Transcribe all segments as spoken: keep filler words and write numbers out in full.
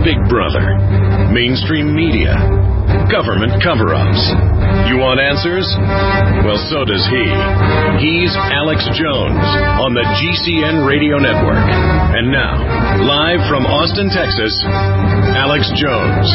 Big Brother, mainstream media, government cover-ups. You want answers? Well, so does he. He's Alex Jones on the G C N Radio Network. And now, live from Austin, Texas, Alex Jones.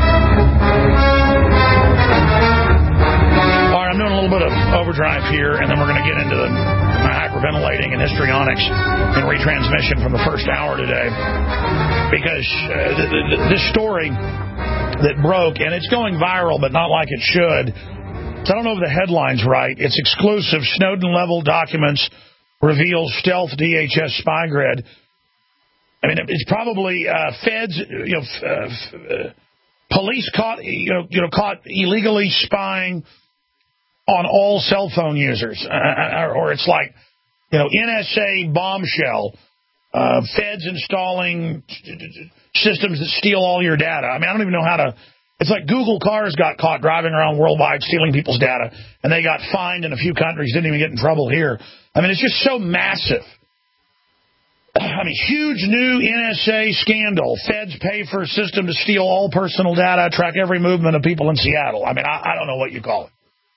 All right, I'm doing a little bit of overdrive here, and then we're going to get into the hyperventilating and histrionics and retransmission from the first hour today. Because uh, th- th- this story that broke, and it's going viral, but not like it should. So I don't know if the headline's right. It's exclusive. Snowden-level documents reveal stealth D H S spy grid. I mean, it's probably uh, feds, you know, f- uh, f- uh, police caught, you know, you know, caught illegally spying on all cell phone users, uh, or it's like, you know, N S A bombshell, uh, feds installing systems that steal all your data. I mean, I don't even know how to. It's like Google cars got caught driving around worldwide stealing people's data, and they got fined in a few countries, didn't even get in trouble here. I mean, it's just so massive. I mean, huge new N S A scandal. Feds pay for a system to steal all personal data, track every movement of people in Seattle. I mean, I, I don't know what you call it.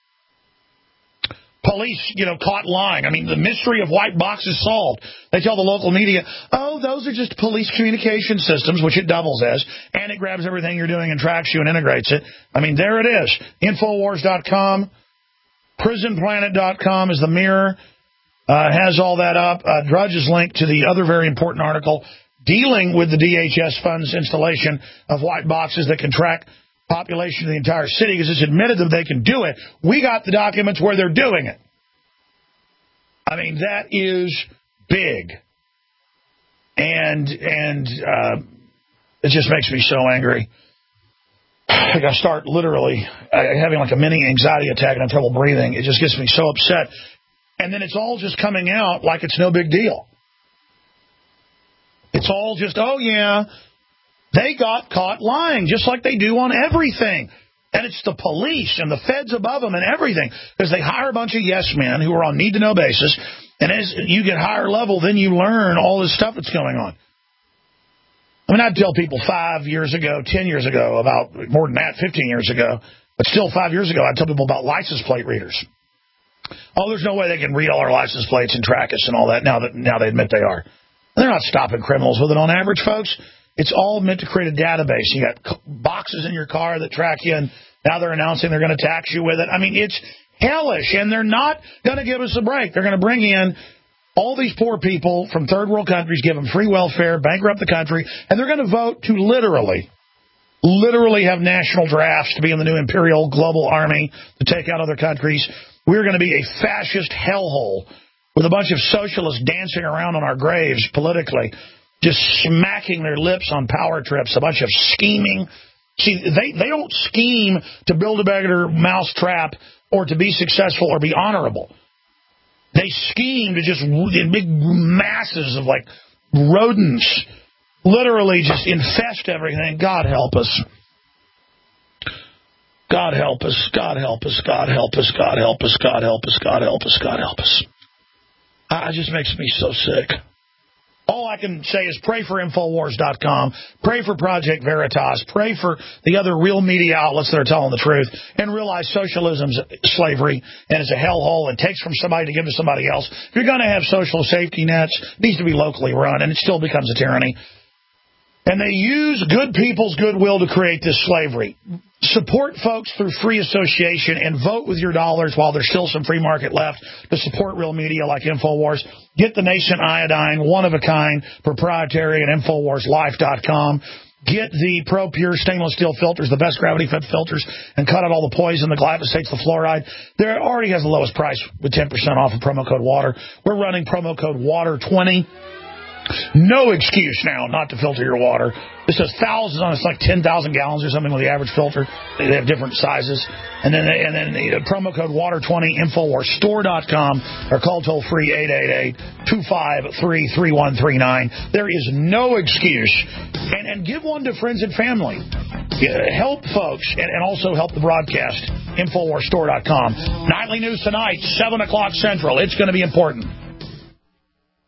Police, you know, caught lying. I mean, the mystery of white boxes solved. They tell the local media, oh, those are just police communication systems, which it doubles as, and it grabs everything you're doing and tracks you and integrates it. I mean, there it is. Infowars dot com, prison planet dot com is the mirror. Uh, has all that up. Uh, Drudge is linked to the other very important article dealing with the D H S funds installation of white boxes that can track population of the entire city, because it's admitted that they can do it. We got the documents where they're doing it. I mean, that is big. And and uh, it just makes me so angry. Like I start literally uh, having like a mini anxiety attack and I have trouble breathing. It just gets me so upset. And then it's all just coming out like it's no big deal. It's all just, oh, yeah, they got caught lying, just like they do on everything. And it's the police and the feds above them and everything, because they hire a bunch of yes men who are on need-to-know basis. And as you get higher level, then you learn all this stuff that's going on. I mean, I'd tell people five years ago, ten years ago, about more than that, fifteen years ago, but still five years ago, I'd tell people about license plate readers. Oh, there's no way they can read all our license plates and track us and all that now that now they admit they are. And they're not stopping criminals with it on average, folks. It's all meant to create a database. You got boxes in your car that track you, and now they're announcing they're going to tax you with it. I mean, it's hellish, and they're not going to give us a break. They're going to bring in all these poor people from third world countries, give them free welfare, bankrupt the country, and they're going to vote to literally, literally have national drafts to be in the new imperial global army to take out other countries. We're going to be a fascist hellhole with a bunch of socialists dancing around on our graves politically, just smacking their lips on power trips, a bunch of scheming. See, they, they don't scheme to build a better mousetrap or to be successful or be honorable. They scheme to just, in big masses of, like, rodents, literally just infest everything. God help us. God help us, God help us, God help us, God help us, God help us, God help us, God help us. It just makes me so sick. All I can say is pray for Infowars dot com, pray for Project Veritas, pray for the other real media outlets that are telling the truth, and realize socialism's slavery and it's a hellhole. It takes from somebody to give to somebody else. If you're going to have social safety nets, it needs to be locally run, and it still becomes a tyranny. And they use good people's goodwill to create this slavery. Support folks through free association and vote with your dollars while there's still some free market left to support real media like InfoWars. Get the Nascent Iodine, one-of-a-kind, proprietary at Infowars Life dot com. Get the Pro Pure stainless steel filters, the best gravity-fed filters, and cut out all the poison, the glyphosates, the fluoride. There already has the lowest price with ten percent off of promo code WATER. We're running promo code water twenty. No excuse now not to filter your water. This has thousands on it. It's like ten thousand gallons or something with the average filter. They have different sizes. And then and then uh, promo code water twenty, Infowars Store dot com, or call toll free eight eight eight, two five three, three one three nine. There is no excuse. And, and give one to friends and family. Uh, help folks and, and also help the broadcast. Infowars Store dot com. Nightly news tonight, seven o'clock Central. It's going to be important.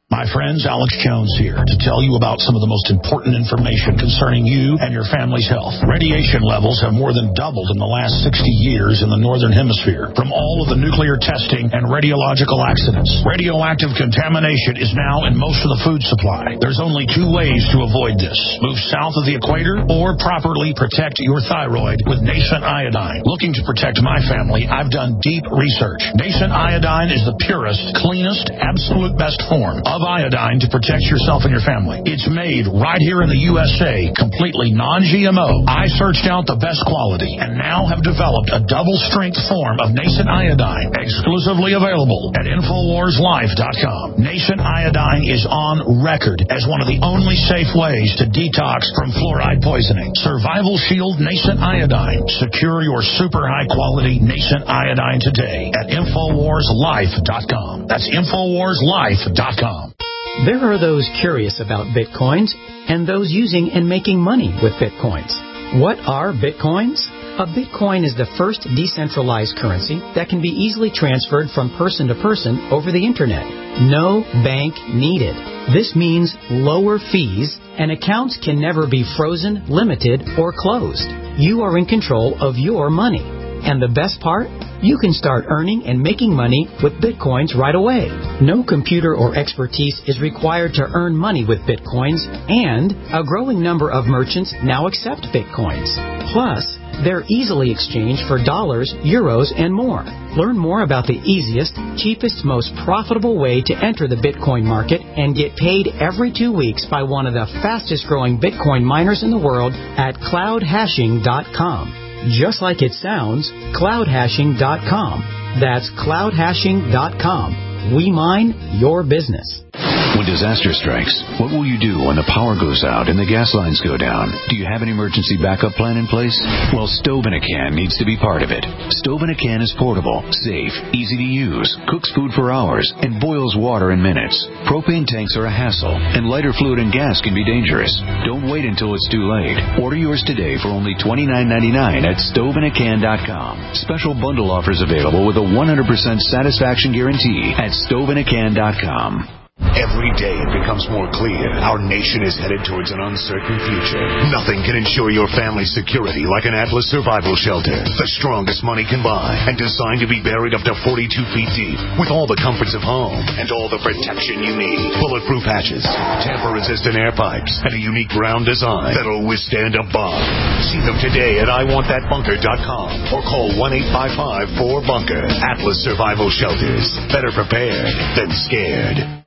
My friends, Alex Jones here to tell you about some of the most important information concerning you and your family's health. Radiation levels have more than doubled in the last sixty years in the Northern Hemisphere from all of the nuclear testing and radiological accidents. Radioactive contamination is now in most of the food supply. There's only two ways to avoid this. Move south of the equator or properly protect your thyroid with Nascent Iodine. Looking to protect my family, I've done deep research. Nascent Iodine is the purest, cleanest, absolute best form of iodine to protect yourself and your family. It's made right here in the U S A, completely non G M O. I searched out the best quality and now have developed a double-strength form of Nascent Iodine, exclusively available at Infowars Life dot com. Nascent Iodine is on record as one of the only safe ways to detox from fluoride poisoning. Survival Shield Nascent Iodine. Secure your super high-quality Nascent Iodine today at Infowars Life dot com. That's Infowars Life dot com. There are those curious about Bitcoins and those using and making money with Bitcoins. What are Bitcoins? A Bitcoin is the first decentralized currency that can be easily transferred from person to person over the Internet. No bank needed. This means lower fees, and accounts can never be frozen, limited, or closed. You are in control of your money. And the best part? You can start earning and making money with Bitcoins right away. No computer or expertise is required to earn money with Bitcoins, and a growing number of merchants now accept Bitcoins. Plus, they're easily exchanged for dollars, euros, and more. Learn more about the easiest, cheapest, most profitable way to enter the Bitcoin market and get paid every two weeks by one of the fastest growing Bitcoin miners in the world at cloud hashing dot com. Just like it sounds, cloud hashing dot com. That's cloud hashing dot com. We mine your business. When disaster strikes, what will you do when the power goes out and the gas lines go down? Do you have an emergency backup plan in place? Well, Stove in a Can needs to be part of it. Stove in a Can is portable, safe, easy to use, cooks food for hours, and boils water in minutes. Propane tanks are a hassle, and lighter fluid and gas can be dangerous. Don't wait until it's too late. Order yours today for only twenty-nine ninety-nine at stove in a can dot com. Special bundle offers available with a one hundred percent satisfaction guarantee at stove in a can dot com. Every day it becomes more clear our nation is headed towards an uncertain future. Nothing can ensure your family's security like an Atlas survival shelter. The strongest money can buy and designed to be buried up to forty-two feet deep with all the comforts of home and all the protection you need. Bulletproof hatches, tamper-resistant air pipes, and a unique round design that'll withstand a bomb. See them today at I want that bunker dot com or call one eight five five four bunker. Atlas Survival Shelters. Better prepared than scared.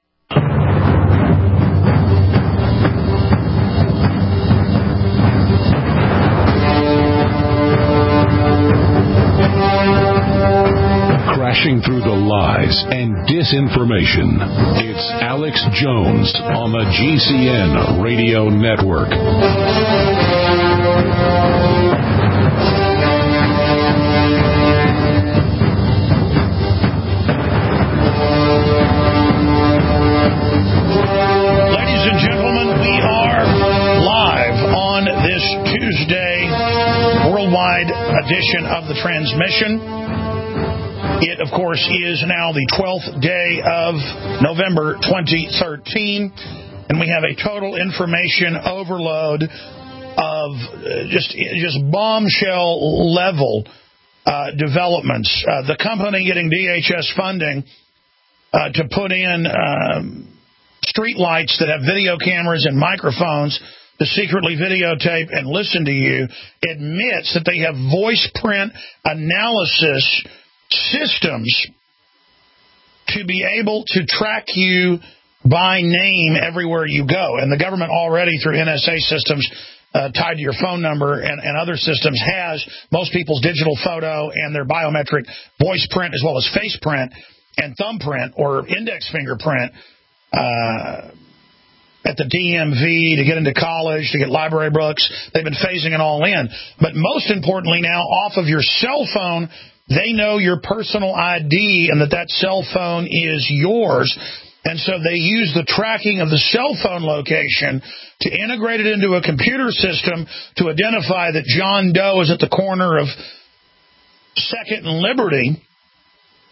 Crashing through the lies and disinformation. It's Alex Jones on the G C N Radio Network. Ladies and gentlemen, we are live on this Tuesday worldwide edition of the transmission. It, of course, is now the twelfth day of November twenty thirteen, and we have a total information overload of just just bombshell level uh, developments. Uh, the company getting D H S funding uh, to put in um, street lights that have video cameras and microphones to secretly videotape and listen to you admits that they have voice print analysis systems to be able to track you by name everywhere you go. And the government already, through N S A systems uh, tied to your phone number and, and other systems, has most people's digital photo and their biometric voice print as well as face print and thumbprint or index fingerprint uh, at the D M V to get into college, to get library books. They've been phasing it all in. But most importantly now, off of your cell phone, they know your personal I D and that that cell phone is yours. And so they use the tracking of the cell phone location to integrate it into a computer system to identify that John Doe is at the corner of Second and Liberty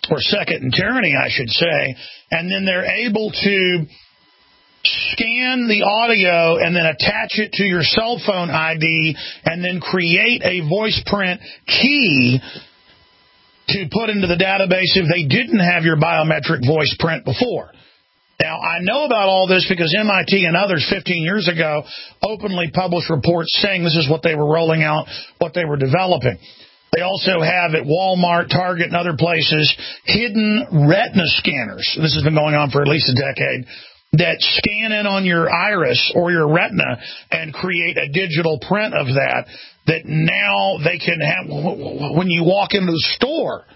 or second in tyranny, I should say, and then they're able to scan the audio and then attach it to your cell phone I D and then create a voice print key to put into the database if they didn't have your biometric voice print before. Now, I know about all this because M I T and others fifteen years ago openly published reports saying this is what they were rolling out, what they were developing. They also have at Walmart, Target, and other places hidden retina scanners. This has been going on for at least a decade, that scan in on your iris or your retina and create a digital print of that, that now they can have when you walk into the store.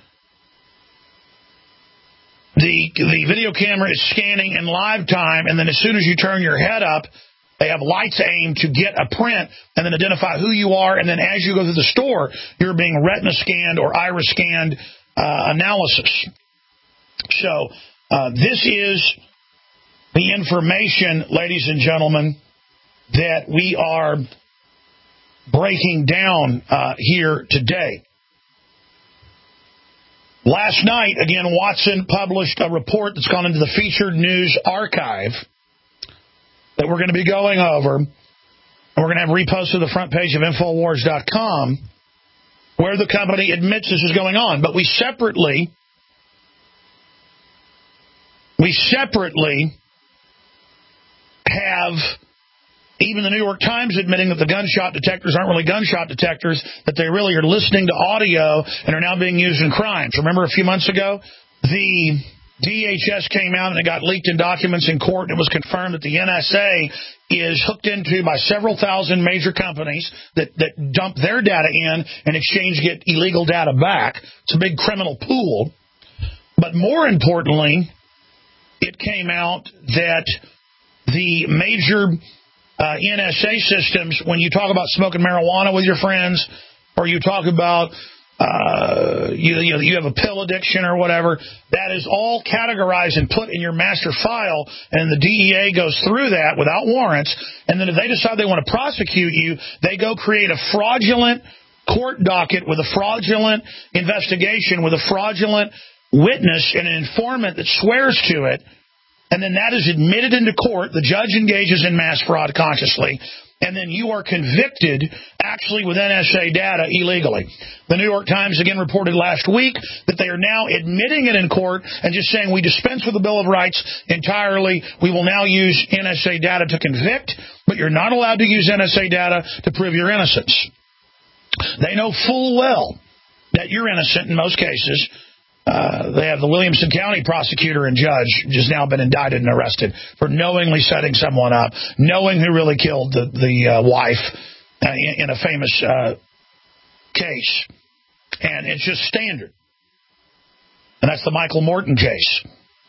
The, the video camera is scanning in live time, and then as soon as you turn your head up, they have lights aimed to get a print and then identify who you are, and then as you go through the store, you're being retina scanned or iris scanned uh, analysis. So uh, this is the information, ladies and gentlemen, that we are breaking down uh, here today. Last night, again, Watson published a report that's gone into the featured news archive that we're going to be going over, and we're going to have reposted to the front page of Infowars dot com, where the company admits this is going on. But we separately, we separately have even the New York Times admitting that the gunshot detectors aren't really gunshot detectors, that they really are listening to audio and are now being used in crimes. Remember a few months ago, the D H S came out and it got leaked in documents in court, and it was confirmed that the N S A is hooked into by several thousand major companies that, that dump their data in and exchange get illegal data back. It's a big criminal pool. But more importantly, it came out that the major uh, N S A systems, when you talk about smoking marijuana with your friends, or you talk about uh, you, you, know, you have a pill addiction or whatever, that is all categorized and put in your master file, and the D E A goes through that without warrants, and then if they decide they want to prosecute you, they go create a fraudulent court docket with a fraudulent investigation, with a fraudulent witness and an informant that swears to it. And then that is admitted into court. The judge engages in mass fraud consciously. And then you are convicted actually with N S A data illegally. The New York Times again reported last week that they are now admitting it in court and just saying we dispense with the Bill of Rights entirely. We will now use N S A data to convict, but you're not allowed to use N S A data to prove your innocence. They know full well that you're innocent in most cases. Uh, they have the Williamson County prosecutor and judge just now been indicted and arrested for knowingly setting someone up, knowing who really killed the, the uh, wife uh, in, in a famous uh, case. And it's just standard. And that's the Michael Morton case.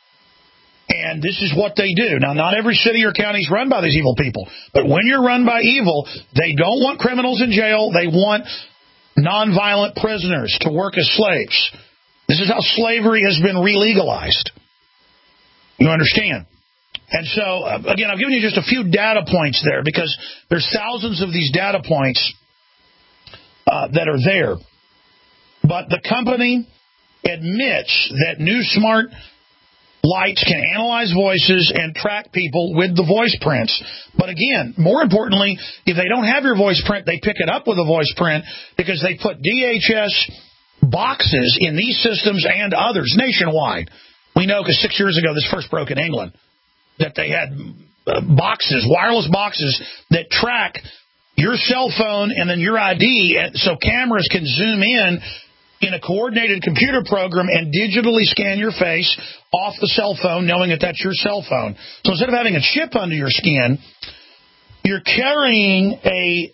And this is what they do. Now, not every city or county is run by these evil people. But when you're run by evil, they don't want criminals in jail. They want nonviolent prisoners to work as slaves. This is how slavery has been re-legalized. You understand? And so, uh, again, I've given you just a few data points there because there's thousands of these data points uh, that are there. But the company admits that new smart lights can analyze voices and track people with the voice prints. But again, more importantly, if they don't have your voice print, they pick it up with a voice print because they put D H S boxes in these systems and others nationwide. We know because six years ago this first broke in England that they had uh, boxes, wireless boxes that track your cell phone and then your I D so cameras can zoom in in a coordinated computer program and digitally scan your face off the cell phone knowing that that's your cell phone. So instead of having a chip under your skin, you're carrying a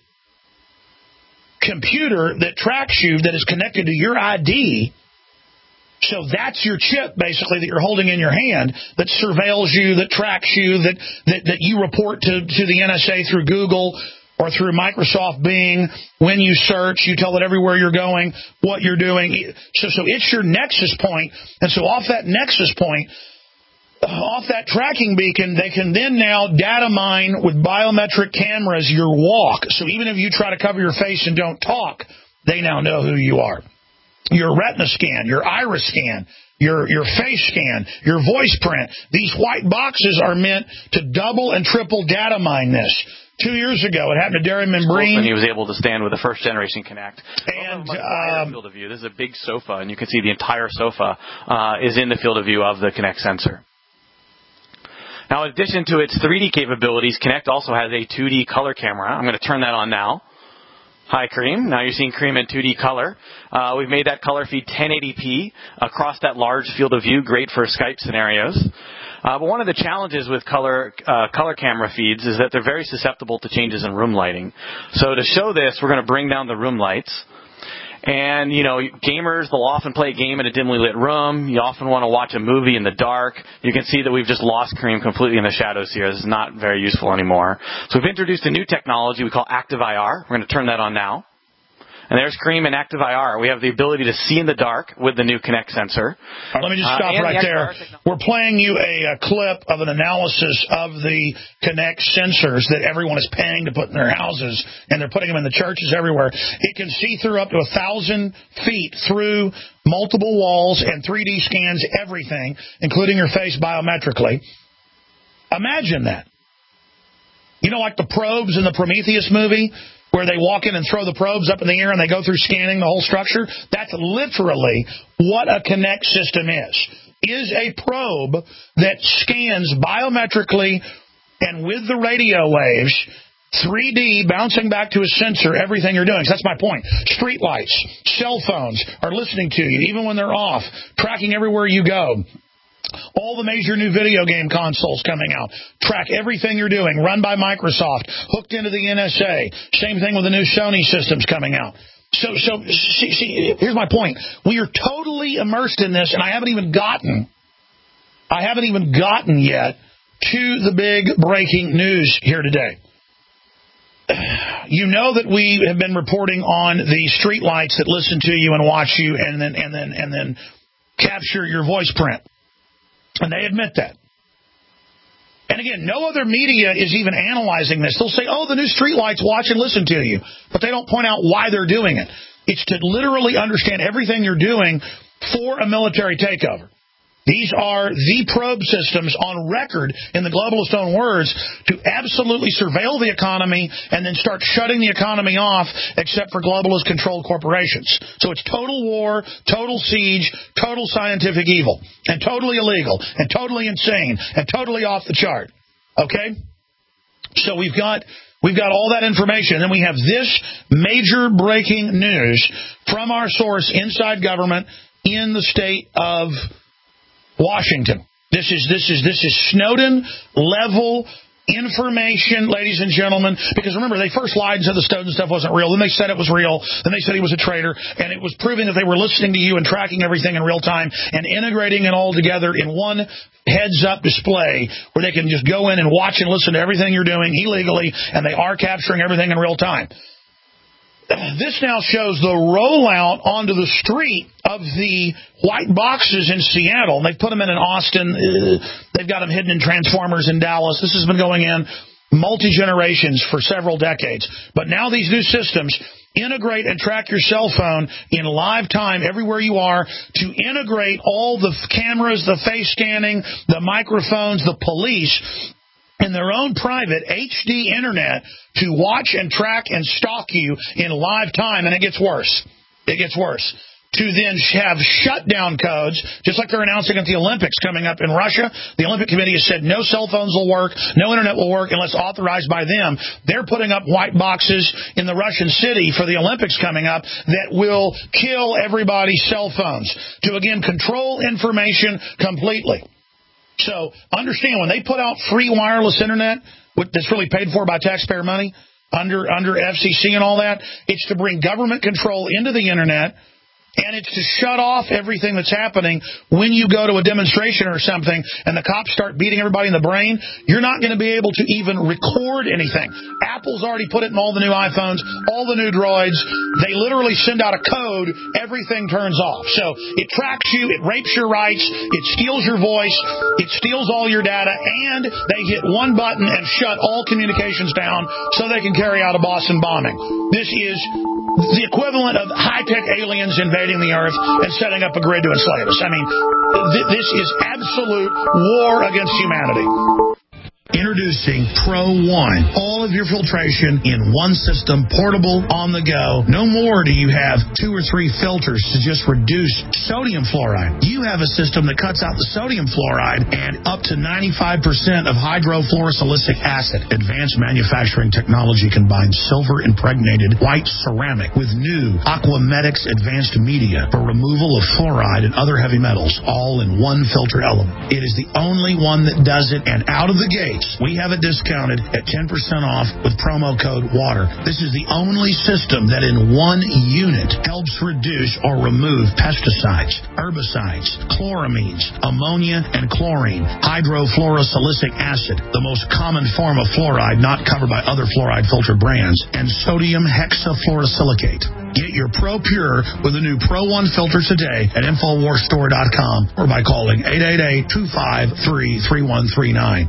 computer that tracks you that is connected to your I D. So that's your chip, basically, that you're holding in your hand that surveils you, that tracks you, that, that, that you report to, to the N S A through Google or through Microsoft Bing. When you search, you tell it everywhere you're going, what you're doing. So, so it's your nexus point. And so off that nexus point, off that tracking beacon, they can then now data mine with biometric cameras your walk. So even if you try to cover your face and don't talk, they now know who you are. Your retina scan, your iris scan, your your face scan, your voice print. These white boxes are meant to double and triple data mine this. Two years ago, it happened to Darren Membrane. When he was able to stand with the first generation Kinect. And um, field of view. This is a big sofa, and you can see the entire sofa uh, is in the field of view of the Kinect sensor. Now, in addition to its three D capabilities, Kinect also has a two D color camera. I'm going to turn that on now. Hi, Kareem. Now you're seeing Kareem in two D color. Uh, we've made that color feed ten eighty p across that large field of view, great for Skype scenarios. Uh, but one of the challenges with color uh, color camera feeds is that they're very susceptible to changes in room lighting. So to show this, we're going to bring down the room lights. And, you know, gamers, they'll often play a game in a dimly lit room. You often want to watch a movie in the dark. You can see that we've just lost Kareem completely in the shadows here. This is not very useful anymore. So we've introduced a new technology we call Active I R. We're going to turn that on now. And there's Kareem in Active I R. We have the ability to see in the dark with the new Kinect sensor. Right, let me just stop uh, right the there. We're playing you a, a clip of an analysis of the Kinect sensors that everyone is paying to put in their houses, and they're putting them in the churches everywhere. It can see through up to a thousand feet through multiple walls and three D scans everything, including your face biometrically. Imagine that. You know, like the probes in the Prometheus movie, where they walk in and throw the probes up in the air and they go through scanning the whole structure? That's literally what a Kinect system is. Is a probe that scans biometrically and with the radio waves, three D, bouncing back to a sensor, everything you're doing. So that's my point. Street lights, cell phones are listening to you, even when they're off, tracking everywhere you go. All the major new video game consoles coming out track everything you're doing, run by Microsoft, hooked into the N S A. Same thing with the new Sony systems coming out. So, so see, see, here's my point. We are totally immersed in this, and I haven't even gotten, I haven't even gotten yet to the big breaking news here today. You know that we have been reporting on the street lights that listen to you and watch you, and then and then and then capture your voice print. And they admit that. And again, no other media is even analyzing this. They'll say, oh, the new streetlights watch and listen to you. But they don't point out why they're doing it. It's to literally understand everything you're doing for a military takeover. These are the probe systems on record, in the globalist own words, to absolutely surveil the economy and then start shutting the economy off except for globalist-controlled corporations. So it's total war, total siege, total scientific evil, and totally illegal, and totally insane, and totally off the chart. Okay? So we've got... We've got all that information, and then we have this major breaking news from our source inside government in the state of Washington. This is this is this is Snowden level information, ladies and gentlemen, because remember, they first lied and said the Snowden stuff wasn't real. Then they said it was real. Then they said he was a traitor, and it was proving that they were listening to you and tracking everything in real time and integrating it all together in one heads-up display where they can just go in and watch and listen to everything you're doing illegally, and they are capturing everything in real time. This now shows the rollout onto the street of the white boxes in Seattle. And they've put them in in Austin. They've got them hidden in Transformers in Dallas. This has been going in multi-generations for several decades. But now these new systems integrate and track your cell phone in live time everywhere you are to integrate all the cameras, the face scanning, the microphones, the police in their own private H D internet to watch and track and stalk you in live time. And it gets worse. It gets worse. To then have shutdown codes, just like they're announcing at the Olympics coming up in Russia. The Olympic Committee has said no cell phones will work, no internet will work unless authorized by them. They're putting up white boxes in the Russian city for the Olympics coming up that will kill everybody's cell phones to, again, control information completely. So understand, when they put out free wireless internet that's really paid for by taxpayer money under under F C C and all that, it's to bring government control into the internet. And it's to shut off everything that's happening when you go to a demonstration or something and the cops start beating everybody in the brain. You're not going to be able to even record anything. Apple's already put it in all the new iPhones, all the new Droids. They literally send out a code. Everything turns off. So it tracks you. It rapes your rights. It steals your voice. It steals all your data. And they hit one button and shut all communications down so they can carry out a Boston bombing. This is the equivalent of high-tech aliens invading the earth and setting up a grid to enslave us. I mean, th- this is absolute war against humanity. Introducing Pro One. All of your filtration in one system, portable, on the go. No more do you have two or three filters to just reduce sodium fluoride. You have a system that cuts out the sodium fluoride and up to ninety-five percent of hydrofluorosilicic acid. Advanced manufacturing technology combines silver-impregnated white ceramic with new Aquamedics advanced media for removal of fluoride and other heavy metals, all in one filter element. It is the only one that does it, and out of the gate, we have it discounted at ten percent off with promo code WATER. This is the only system that in one unit helps reduce or remove pesticides, herbicides, chloramines, ammonia, and chlorine, hydrofluorosilicic acid, the most common form of fluoride not covered by other fluoride filter brands, and sodium hexafluorosilicate. Get your Pro Pure with the new Pro One filter today at Infowars Store dot com or by calling eight eight eight, two five three, three one three nine.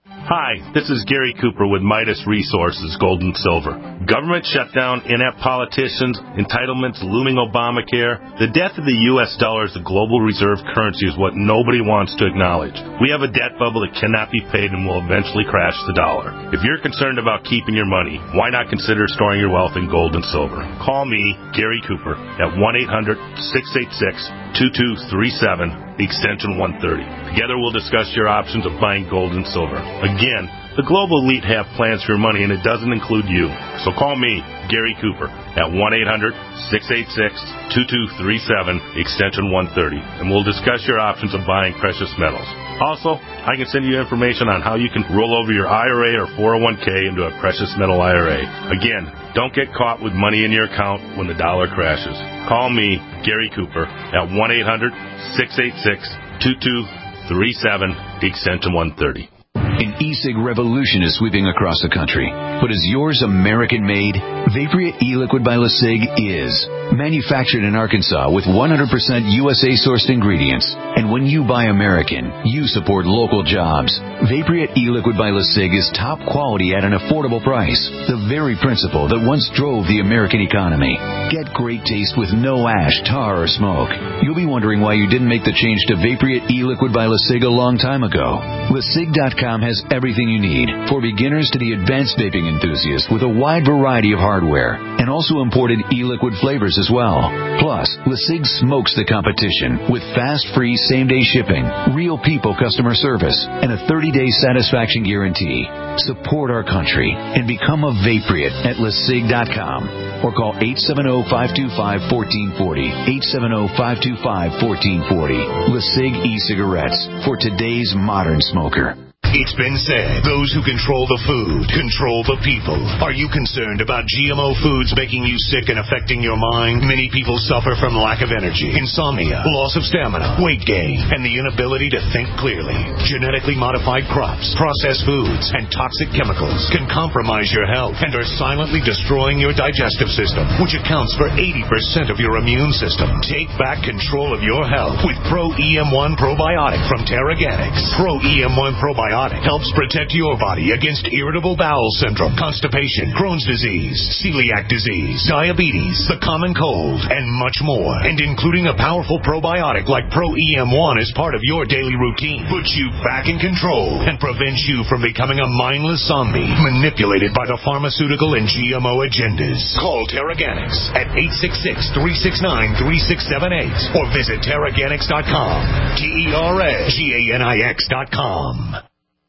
Hi, this is Gary Cooper with Midas Resources, Gold and Silver. Government shutdown, inept politicians, entitlements, looming Obamacare. The death of the U S dollar as the global reserve currency is what nobody wants to acknowledge. We have a debt bubble that cannot be paid and will eventually crash the dollar. If you're concerned about keeping your money, why not consider storing your wealth in gold and silver? Call me, Gary Cooper, at one eight hundred, six eight six, two two three seven, extension one thirty. Together we'll discuss your options of buying gold and silver. Again, the global elite have plans for your money, and it doesn't include you. So call me, Gary Cooper, at one eight hundred, six eight six, two two three seven, extension one thirty, and we'll discuss your options of buying precious metals. Also, I can send you information on how you can roll over your I R A or four oh one k into a precious metal I R A. Again, don't get caught with money in your account when the dollar crashes. Call me, Gary Cooper, at one eight hundred, six eight six, two two three seven, extension one thirty. An e-cig revolution is sweeping across the country. But is yours American-made? Vaporia e-liquid by LeSig is. Manufactured in Arkansas with one hundred percent U S A-sourced ingredients. And when you buy American, you support local jobs. Vaporia e-liquid by LeSig is top quality at an affordable price. The very principle that once drove the American economy. Get great taste with no ash, tar, or smoke. You'll be wondering why you didn't make the change to Vaporia e-liquid by LeSig a long time ago. LeSig dot com has everything you need, for beginners to the advanced vaping enthusiast, with a wide variety of hardware, and also imported e-liquid flavors as well. Plus, LeSig smokes the competition with fast, free, same-day shipping, real people customer service, and a thirty-day satisfaction guarantee. Support our country and become a Vapriot at LeSig dot com or call eight seven zero, five two five, one four four zero, eight seven zero, five two five, one four four zero. LeSig e-cigarettes for today's modern smoker. It's been said, those who control the food control the people. Are you concerned about G M O foods making you sick and affecting your mind? Many people suffer from lack of energy, insomnia, loss of stamina, weight gain, and the inability to think clearly. Genetically modified crops, processed foods, and toxic chemicals can compromise your health and are silently destroying your digestive system, which accounts for eighty percent of your immune system. Take back control of your health with Pro E M one Probiotic from Terraganics. Pro E M one Probiotic helps protect your body against irritable bowel syndrome, constipation, Crohn's disease, celiac disease, diabetes, the common cold, and much more. And including a powerful probiotic like Pro E M one as part of your daily routine puts you back in control and prevents you from becoming a mindless zombie manipulated by the pharmaceutical and G M O agendas. Call Terraganics at eight six six, three six nine, three six seven eight or visit Terraganics dot com. T E R A G A N I X dot com.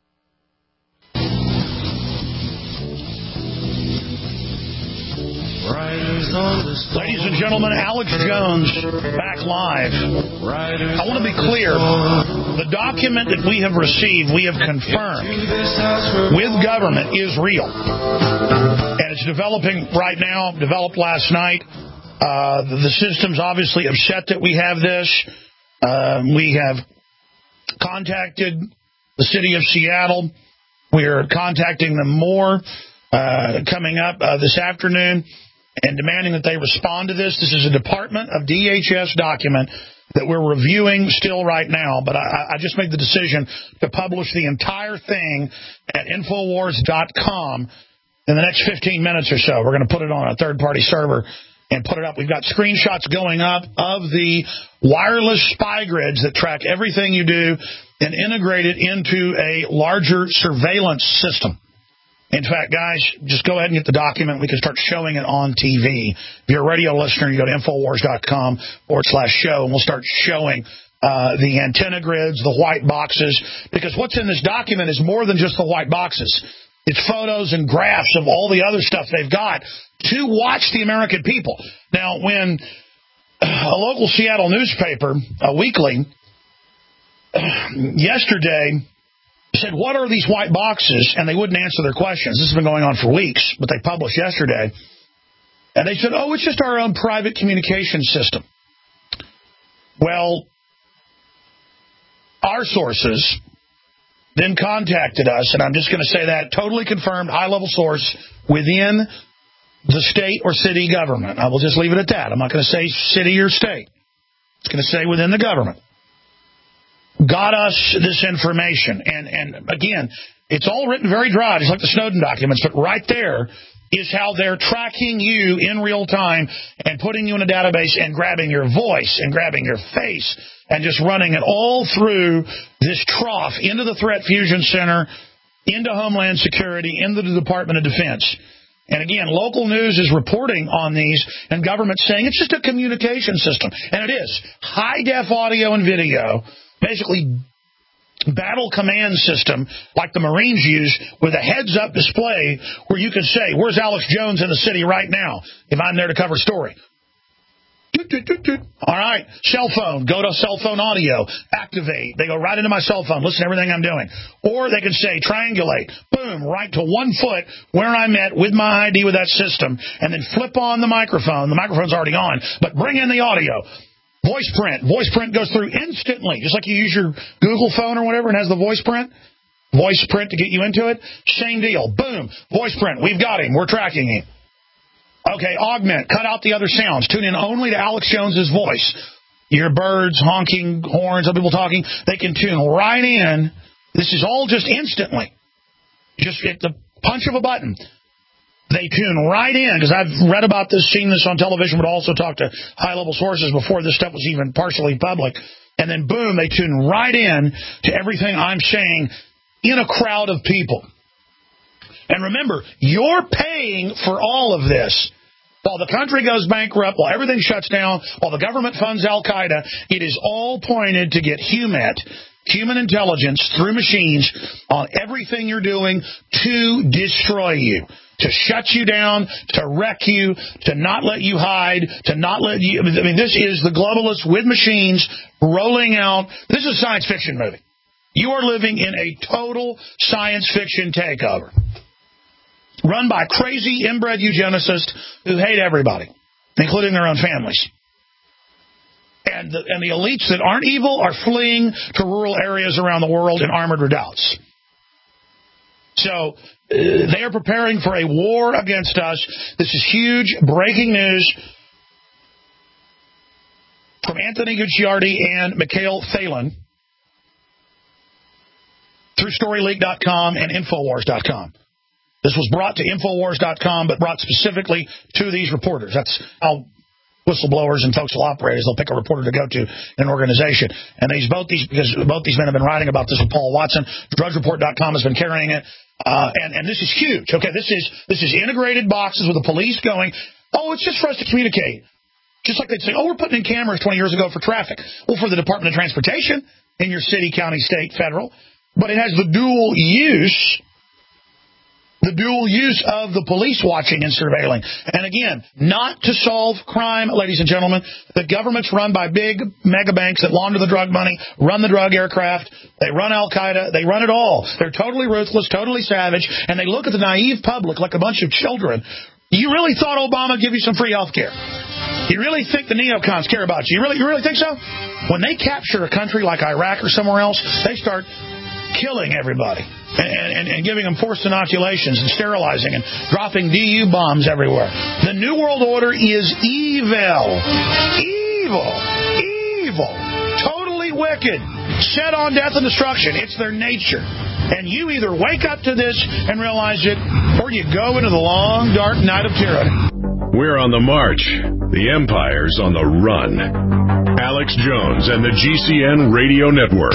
Ladies and gentlemen, Alex Jones back live. I want to be clear. The document that we have received, we have confirmed with government is real. And it's developing right now, developed last night. Uh, the system's obviously upset that we have this. Uh, we have contacted the city of Seattle. We're contacting them more uh, coming up uh, this afternoon, and demanding that they respond to this. This is a Department of D H S document that we're reviewing still right now, but I, I just made the decision to publish the entire thing at Infowars dot com in the next fifteen minutes or so. We're going to put it on a third-party server and put it up. We've got screenshots going up of the wireless spy grids that track everything you do and integrate it into a larger surveillance system. In fact, guys, just go ahead and get the document. We can start showing it on T V. If you're a radio listener, you go to Infowars.com forward slash show, and we'll start showing uh, the antenna grids, the white boxes, because what's in this document is more than just the white boxes. It's photos and graphs of all the other stuff they've got to watch the American people. Now, when a local Seattle newspaper, a weekly, yesterday said, what are these white boxes? And they wouldn't answer their questions. This has been going on for weeks, but they published yesterday. And they said, oh, it's just our own private communication system. Well, our sources then contacted us, and I'm just going to say that, totally confirmed, high-level source within the state or city government. I will just leave it at that. I'm not going to say city or state. It's going to say within the government. Got us this information. And, and again, it's all written very dry, just like the Snowden documents, but right there is how they're tracking you in real time and putting you in a database and grabbing your voice and grabbing your face and just running it all through this trough into the Threat Fusion Center, into Homeland Security, into the Department of Defense. And again, local news is reporting on these, and government saying it's just a communication system. And it is. High-def audio and video, basically battle command system like the Marines use with a heads-up display where you can say, where's Alex Jones in the city right now if I'm there to cover a story? Doot, doot, doot, doot. All right, cell phone, go to cell phone audio, activate. They go right into my cell phone, listen to everything I'm doing. Or they can say triangulate, boom, right to one foot where I'm at with my I D with that system, and then flip on the microphone. The microphone's already on, but bring in the audio. Voice print. Voice print goes through instantly, just like you use your Google phone or whatever and has the voice print. Voice print to get you into it. Same deal. Boom. Voice print. We've got him. We're tracking him. Okay, augment. Cut out the other sounds. Tune in only to Alex Jones's voice. Your birds, honking, horns, other people talking, they can tune right in. This is all just instantly. Just at the punch of a button. They tune right in, because I've read about this, seen this on television, but also talked to high-level sources before this stuff was even partially public. And then, boom, they tune right in to everything I'm saying in a crowd of people. And remember, you're paying for all of this. While the country goes bankrupt, while everything shuts down, while the government funds Al-Qaeda, it is all pointed to get HUMINT, human intelligence, through machines on everything you're doing to destroy you. To shut you down, to wreck you, to not let you hide, to not let you... I mean, this is the globalists with machines rolling out... This is a science fiction movie. You are living in a total science fiction takeover. Run by crazy inbred eugenicists who hate everybody, including their own families. And the, and the elites that aren't evil are fleeing to rural areas around the world in armored redoubts. So... Uh, they are preparing for a war against us. This is huge breaking news from Anthony Gucciardi and Mikhail Thalen through Storyleak dot com and Infowars dot com. This was brought to Infowars dot com, but brought specifically to these reporters. That's how whistleblowers and folks will operate, is they'll pick a reporter to go to in an organization. And these both these because both these men have been writing about this with Paul Watson. Drudge Report dot com has been carrying it. Uh, and, and this is huge. Okay, this is this is integrated boxes with the police going, oh, it's just for us to communicate. Just like they'd say, oh, we're putting in cameras twenty years ago for traffic. Well, for the Department of Transportation in your city, county, state, federal. But it has the dual use, the dual use of the police watching and surveilling. And again, not to solve crime, ladies and gentlemen. The government's run by big mega banks that launder the drug money, run the drug aircraft. They run Al-Qaeda. They run it all. They're totally ruthless, totally savage, and they look at the naive public like a bunch of children. You really thought Obama would give you some free health care? You really think the neocons care about you? You really, you really think so? When they capture a country like Iraq or somewhere else, they start killing everybody and, and, and giving them forced inoculations and sterilizing and dropping D U bombs everywhere. The New World Order is evil. Evil. Evil. Totally wicked. Set on death and destruction. It's their nature. And you either wake up to this and realize it, or you go into the long, dark night of tyranny. We're on the march. The empire's on the run. Alex Jones and the G C N Radio Network.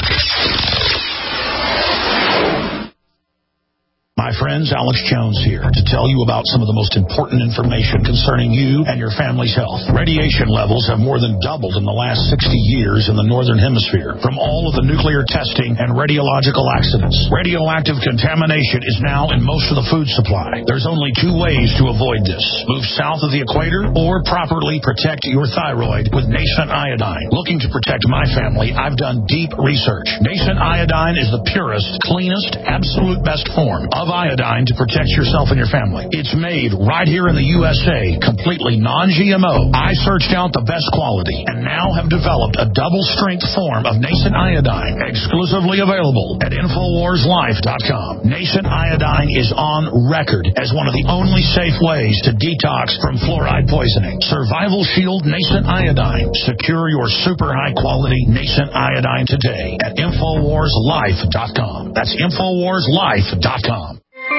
My friends, Alex Jones here to tell you about some of the most important information concerning you and your family's health. Radiation levels have more than doubled in the last sixty years in the Northern Hemisphere from all of the nuclear testing and radiological accidents. Radioactive contamination is now in most of the food supply. There's only two ways to avoid this. Move south of the equator or properly protect your thyroid with Nascent Iodine. Looking to protect my family, I've done deep research. Nascent Iodine is the purest, cleanest, absolute best form of iodine to protect yourself and your family. It's made right here in the U S A, completely non G M O. I searched out the best quality and now have developed a double-strength form of Nascent Iodine, exclusively available at Infowars Life dot com. Nascent Iodine is on record as one of the only safe ways to detox from fluoride poisoning. Survival Shield Nascent Iodine. Secure your super high-quality Nascent Iodine today at Infowars Life dot com. That's Infowars Life dot com.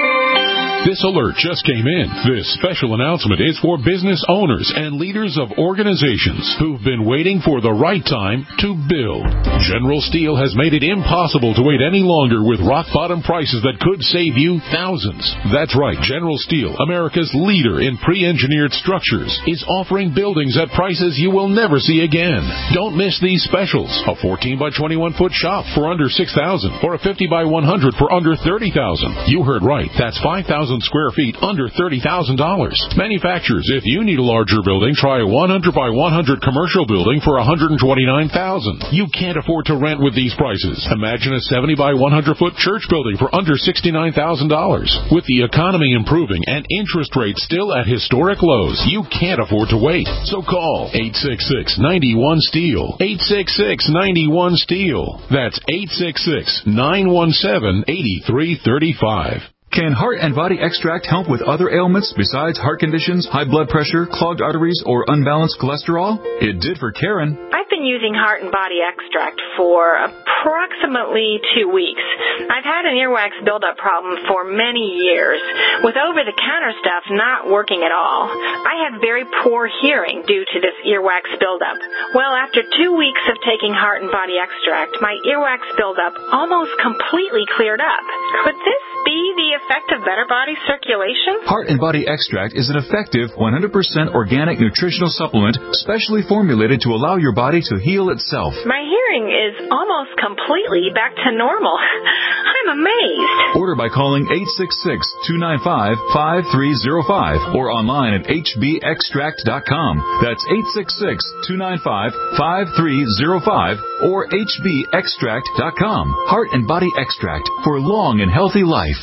This alert just came in. This special announcement is for business owners and leaders of organizations who've been waiting for the right time to build. General Steel has made it impossible to wait any longer with rock-bottom prices that could save you thousands. That's right. General Steel, America's leader in pre-engineered structures, is offering buildings at prices you will never see again. Don't miss these specials. A fourteen by twenty-one foot shop for under six thousand dollars or a fifty by one hundred for under thirty thousand dollars. You heard right. That's five thousand square feet under thirty thousand dollars. Manufacturers, if you need a larger building, try a one hundred by one hundred commercial building for one hundred twenty-nine thousand dollars. You can't afford to rent with these prices. Imagine a seventy by one hundred foot church building for under sixty-nine thousand dollars. With the economy improving and interest rates still at historic lows, you can't afford to wait. So call eight six six, nine one, STEEL. eight six six, nine one, STEEL. That's eight six six, nine one seven, eight three three five. Can Heart and Body Extract help with other ailments besides heart conditions, high blood pressure, clogged arteries, or unbalanced cholesterol? It did for Karen. I've been using Heart and Body Extract for approximately two weeks. I've had an earwax buildup problem for many years, with over-the-counter stuff not working at all. I have very poor hearing due to this earwax buildup. Well, after two weeks of taking Heart and Body Extract, my earwax buildup almost completely cleared up. Could this be the effect of better body circulation? Heart and Body Extract is an effective one hundred percent organic nutritional supplement specially formulated to allow your body to heal itself. My hearing is almost completely back to normal. I'm amazed. Order by calling eight six six, two nine five, five three zero five or online at H B extract dot com. That's eight six six, two nine five, five three zero five or H B extract dot com. Heart and Body Extract for long and healthy life.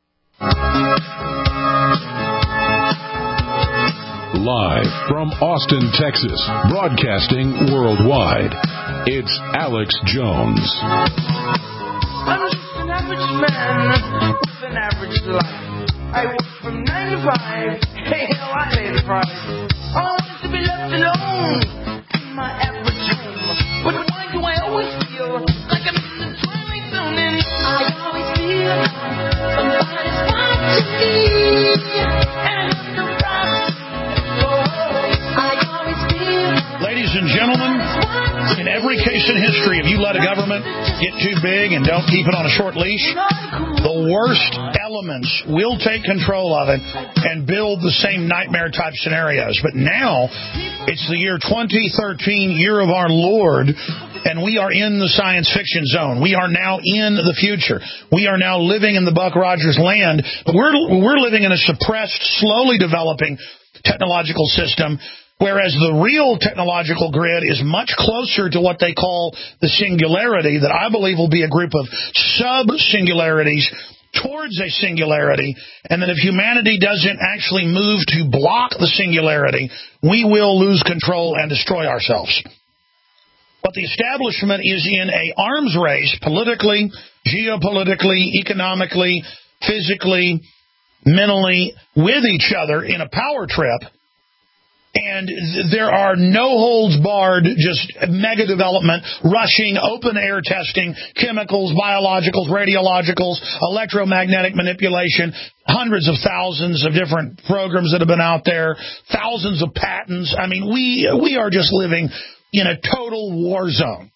Live from Austin, Texas, broadcasting worldwide, it's Alex Jones. I'm just an average man with an average life. I work from nine to five. Hey, hell, I pay the price. All I want is to be left alone in my average home. But why do I always feel like I'm in the twilight zone? And I always feel like somebody's watching me. And I'm surprised. Oh, I always feel like Ladies and gentlemen, in every case in history, if you let a government get too big and don't keep it on a short leash, the worst elements will take control of it and build the same nightmare-type scenarios. But now, it's the year twenty thirteen, year of our Lord, and we are in the science fiction zone. We are now in the future. We are now living in the Buck Rogers land, but we're, we're living in a suppressed, slowly developing technological system, whereas the real technological grid is much closer to what they call the singularity, that I believe will be a group of sub-singularities towards a singularity, and that if humanity doesn't actually move to block the singularity, we will lose control and destroy ourselves. But the establishment is in a arms race, politically, geopolitically, economically, physically, mentally, with each other in a power trip. And there are no-holds-barred, just mega development, rushing, open-air testing, chemicals, biologicals, radiologicals, electromagnetic manipulation, hundreds of thousands of different programs that have been out there, thousands of patents. I mean, we we are just living in a total war zone.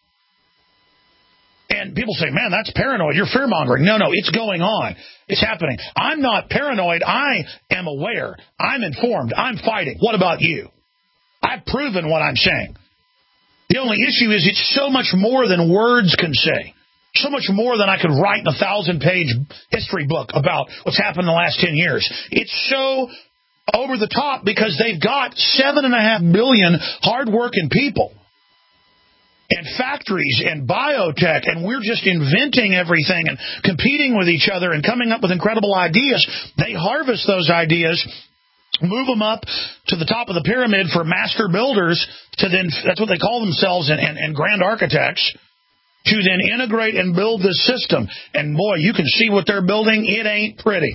And people say, man, that's paranoid. You're fear-mongering. No, no, it's going on. It's happening. I'm not paranoid. I am aware. I'm informed. I'm fighting. What about you? I've proven what I'm saying. The only issue is it's so much more than words can say. So much more than I could write in a thousand-page history book about what's happened in the last ten years. It's so over the top because they've got seven and a half billion hard-working people. And factories and biotech, and we're just inventing everything and competing with each other and coming up with incredible ideas. They harvest those ideas, move them up to the top of the pyramid for master builders to then, that's what they call themselves, and, and, and grand architects, to then integrate and build this system. And boy, you can see what they're building. It ain't pretty.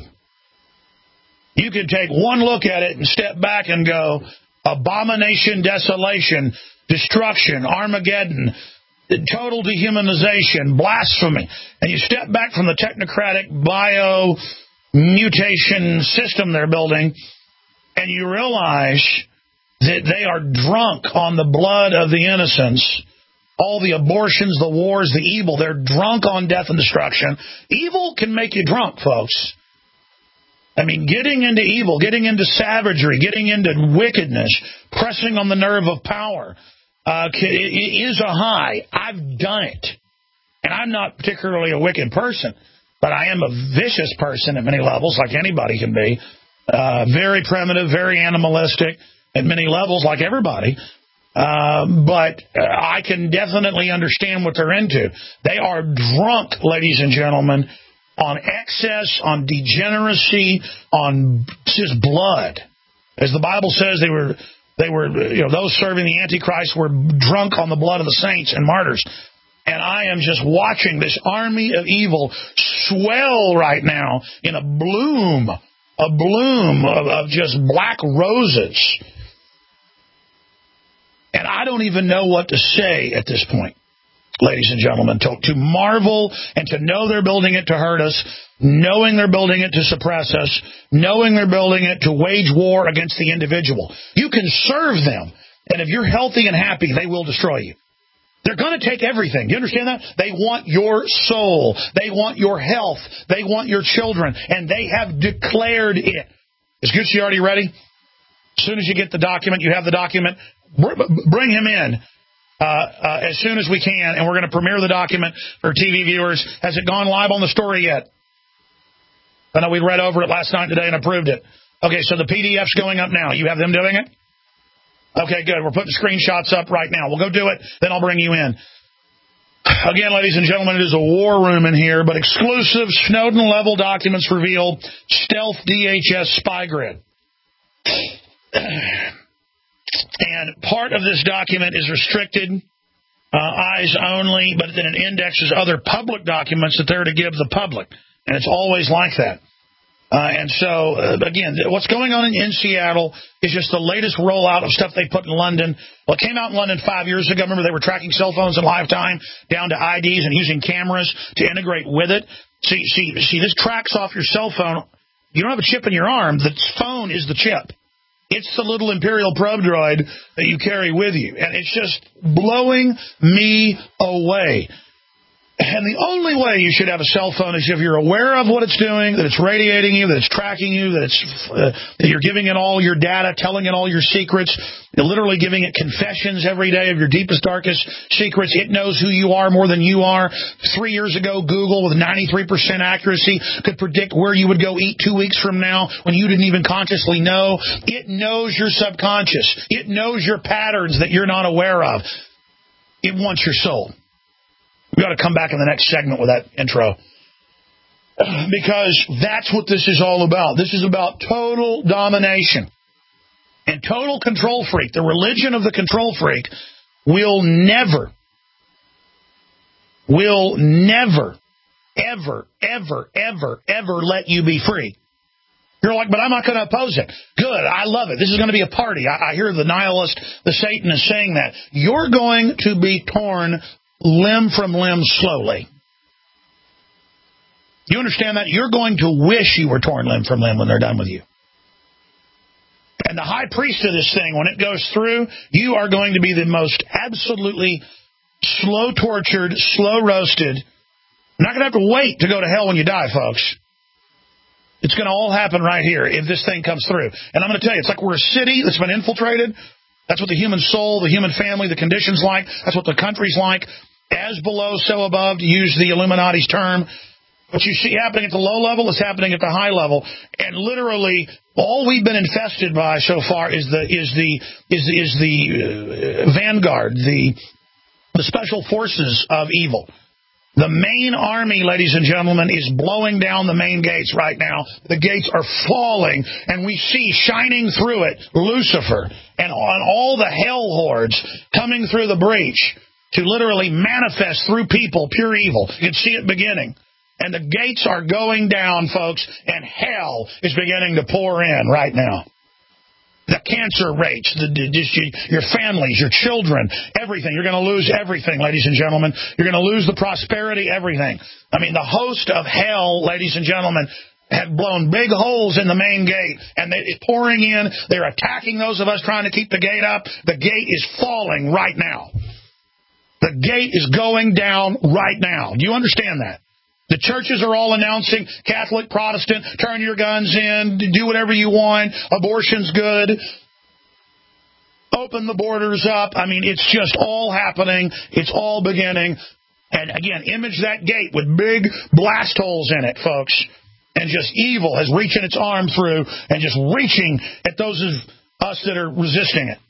You can take one look at it and step back and go, abomination, desolation, destruction, Armageddon, total dehumanization, blasphemy. And you step back from the technocratic bio mutation system they're building, and you realize that they are drunk on the blood of the innocents. All the abortions, the wars, the evil, they're drunk on death and destruction. Evil can make you drunk, folks. I mean, getting into evil, getting into savagery, getting into wickedness, pressing on the nerve of power uh, is a high. I've done it. And I'm not particularly a wicked person, but I am a vicious person at many levels, like anybody can be. Uh, very primitive, very animalistic at many levels, like everybody. Uh, but I can definitely understand what they're into. They are drunk, ladies and gentlemen, on excess, on degeneracy, on just blood. As the Bible says, they were, they were, you know, those serving the Antichrist were drunk on the blood of the saints and martyrs. And I am just watching this army of evil swell right now in a bloom, a bloom of, of just black roses. And I don't even know what to say at this point, ladies and gentlemen, to, to marvel and to know they're building it to hurt us, knowing they're building it to suppress us, knowing they're building it to wage war against the individual. You can serve them, and if you're healthy and happy, they will destroy you. They're going to take everything. Do you understand that? They want your soul. They want your health. They want your children, and they have declared it. Is Gucci already ready? As soon as you get the document, you have the document, bring him in. Uh, uh, as soon as we can, and we're going to premiere the document for T V viewers. Has it gone live on the story yet? I know we read over it last night and today and approved it. Okay, so the P D F's going up now. You have them doing it? Okay, good. We're putting screenshots up right now. We'll go do it, then I'll bring you in. Again, ladies and gentlemen, it is a war room in here, but exclusive Snowden-level documents reveal stealth D H S spy grid. And part of this document is restricted, uh, eyes only, but then it indexes other public documents that they're to give the public. And it's always like that. Uh, and so, uh, again, what's going on in, in Seattle is just the latest rollout of stuff they put in London. Well, it came out in London five years ago. Remember, they were tracking cell phones in live time down to I Ds and using cameras to integrate with it. See, see, see, this tracks off your cell phone. You don't have a chip in your arm. The phone is the chip. It's the little Imperial probe droid that you carry with you. And it's just blowing me away. And the only way you should have a cell phone is if you're aware of what it's doing, that it's radiating you, that it's tracking you, that it's uh, that you're giving it all your data, telling it all your secrets, you're literally giving it confessions every day of your deepest, darkest secrets. It knows who you are more than you are. Three years ago, Google, with ninety-three percent accuracy, could predict where you would go eat two weeks from now when you didn't even consciously know. It knows your subconscious. It knows your patterns that you're not aware of. It wants your soul. We've got to come back in the next segment with that intro. Because that's what this is all about. This is about total domination. And total control freak, the religion of the control freak, will never, will never, ever, ever, ever, ever let you be free. You're like, but I'm not going to oppose it. Good. I love it. This is going to be a party. I, I hear the nihilist, the Satanist saying that. You're going to be torn limb from limb slowly. You understand that? You're going to wish you were torn limb from limb when they're done with you. And the high priest of this thing, when it goes through, you are going to be the most absolutely slow tortured, slow roasted. You're not going to have to wait to go to hell when you die, folks. It's going to all happen right here if this thing comes through. And I'm going to tell you, it's like we're a city that's been infiltrated. That's what the human soul, the human family, the conditions like. That's what the country's like. As below, so above, to use the Illuminati's term. What you see happening at the low level is happening at the high level. And literally, all we've been infested by so far is the is the is is the uh, vanguard, the the special forces of evil. The main army, ladies and gentlemen, is blowing down the main gates right now. The gates are falling, and we see shining through it Lucifer and on all the hell hordes coming through the breach to literally manifest through people pure evil. You can see it beginning. And the gates are going down, folks, and hell is beginning to pour in right now. The cancer rates, the, the, your families, your children, everything. You're going to lose everything, ladies and gentlemen. You're going to lose the prosperity, everything. I mean, the host of hell, ladies and gentlemen, have blown big holes in the main gate, and they're pouring in. They're attacking those of us trying to keep the gate up. The gate is falling right now. The gate is going down right now. Do you understand that? The churches are all announcing, Catholic, Protestant, turn your guns in, do whatever you want, abortion's good, open the borders up. I mean, it's just all happening. It's all beginning. And again, image that gate with big blast holes in it, folks. And just evil has reaching its arm through and just reaching at those of us that are resisting it.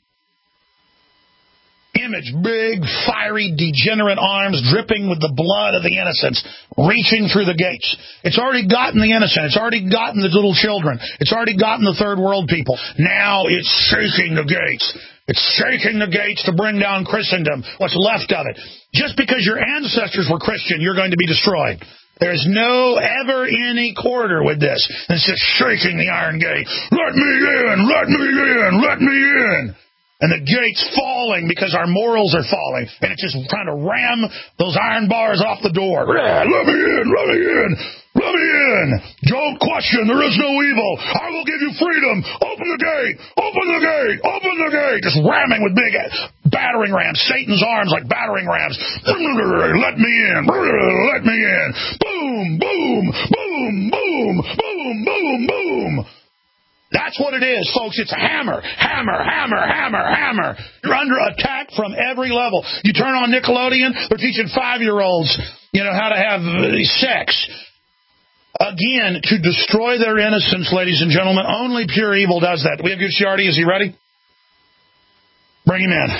Image, big, fiery, degenerate arms dripping with the blood of the innocents, reaching through the gates. It's already gotten the innocent. It's already gotten the little children. It's already gotten the third world people. Now it's shaking the gates. It's shaking the gates to bring down Christendom, what's left of it. Just because your ancestors were Christian, you're going to be destroyed. There's no ever any quarter with this. It's just shaking the iron gate. Let me in, let me in, let me in. And the gate's falling because our morals are falling. And it's just trying to ram those iron bars off the door. Let me in, let me in, let me in. Don't question, there is no evil. I will give you freedom. Open the gate, open the gate, open the gate. Just ramming with big battering rams. Satan's arms like battering rams. Let me in, let me in. Boom, boom, boom, boom, boom, boom, boom. That's what it is, folks. It's a hammer, hammer, hammer, hammer, hammer. You're under attack from every level. You turn on Nickelodeon, they're teaching five-year-olds, you know, how to have sex. Again, to destroy their innocence, ladies and gentlemen, only pure evil does that. We have good Ciardi. Is he ready? Bring him in.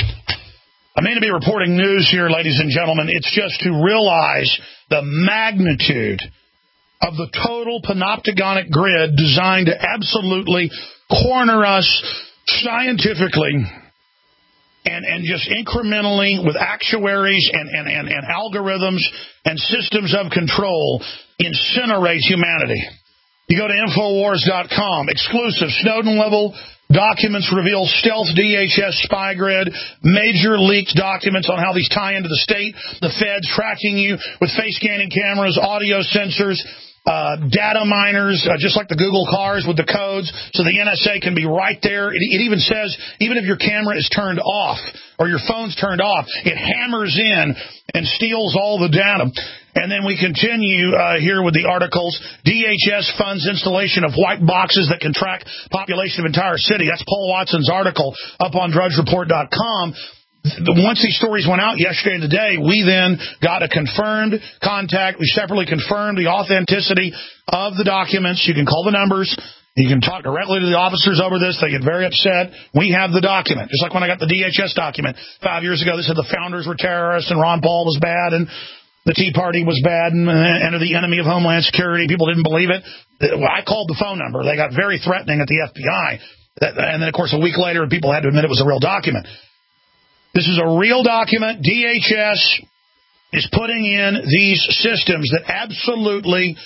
I mean to be reporting news here, ladies and gentlemen. It's just to realize the magnitude of the total panopticonic grid designed to absolutely corner us scientifically and, and just incrementally with actuaries and, and, and, and algorithms and systems of control incinerate humanity. You go to Infowars dot com, exclusive Snowden-level documents reveal stealth D H S spy grid, major leaked documents on how these tie into the state, the feds tracking you with face scanning cameras, audio sensors, Uh, data miners, uh, just like the Google cars with the codes, so the N S A can be right there. It, it even says, even if your camera is turned off or your phone's turned off, it hammers in and steals all the data. And then we continue uh, here with the articles. D H S funds installation of white boxes that can track population of entire city. That's Paul Watson's article up on Drudge Report dot com. Once these stories went out yesterday and today, we then got a confirmed contact. We separately confirmed the authenticity of the documents. You can call the numbers. You can talk directly to the officers over this. They get very upset. We have the document. Just like when I got the D H S document five years ago, they said the founders were terrorists and Ron Paul was bad and the Tea Party was bad and, and the enemy of Homeland Security. People didn't believe it. I called the phone number. They got very threatening at the F B I. And then, of course, a week later, people had to admit it was a real document. This is a real document. D H S is putting in these systems that absolutely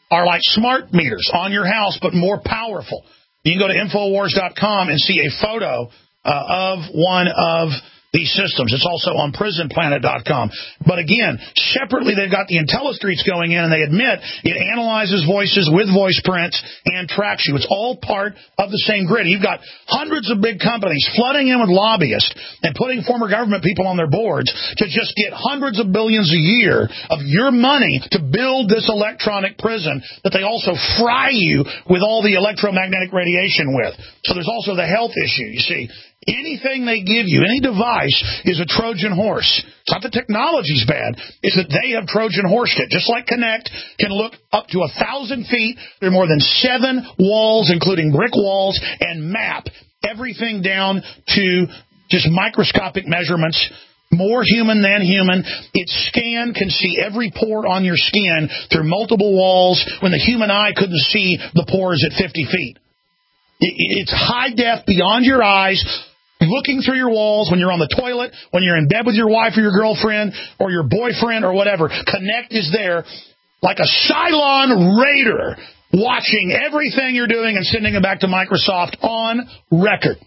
are like smart meters on your house, but more powerful. You can go to Infowars dot com and see a photo uh, of one of these systems. It's also on Prison Planet dot com. But again, separately, they've got the IntelliStreets going in, and they admit it analyzes voices with voice prints and tracks you. It's all part of the same grid. You've got hundreds of big companies flooding in with lobbyists and putting former government people on their boards to just get hundreds of billions a year of your money to build this electronic prison that they also fry you with all the electromagnetic radiation with. So there's also the health issue, you see. Anything they give you, any device, is a Trojan horse. It's not the technology's bad. It's that they have Trojan horsed it. Just like Kinect can look up to a thousand feet. There are more than seven walls, including brick walls, and map everything down to just microscopic measurements. More human than human. Its scan can see every pore on your skin through multiple walls when the human eye couldn't see the pores at fifty feet. It's high def beyond your eyes, looking through your walls when you're on the toilet, when you're in bed with your wife or your girlfriend or your boyfriend or whatever. Kinect is there like a Cylon raider watching everything you're doing and sending it back to Microsoft on record.